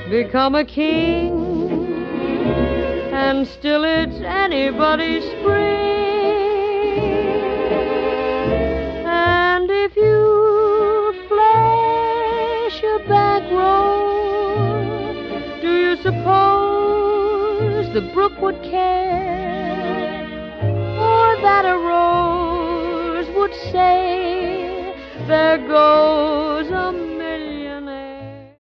become a king, and still it's anybody's spring. And if you flash a back row, do you suppose the brook would care? Or that a rose would say, there goes